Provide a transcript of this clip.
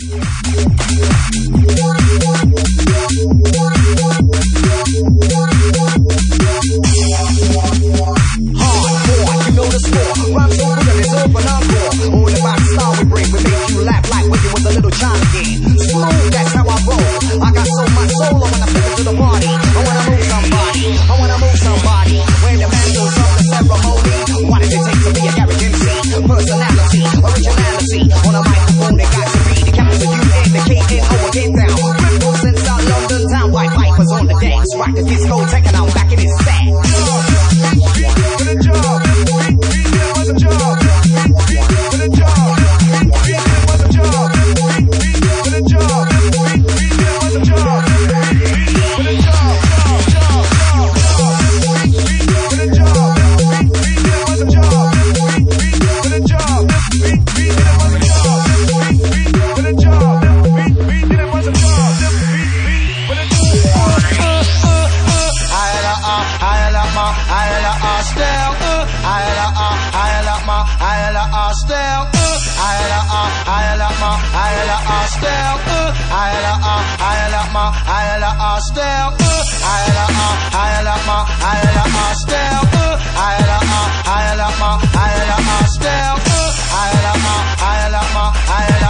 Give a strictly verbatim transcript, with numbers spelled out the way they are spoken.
Rock the disco, taking out back in his sack. For the job, it was a job. For the job, it was a job. For the job, it was a job. For the job, job, job, job, job. For the job, it was a job. For the job, it was a job. For the job, it was a job. For the I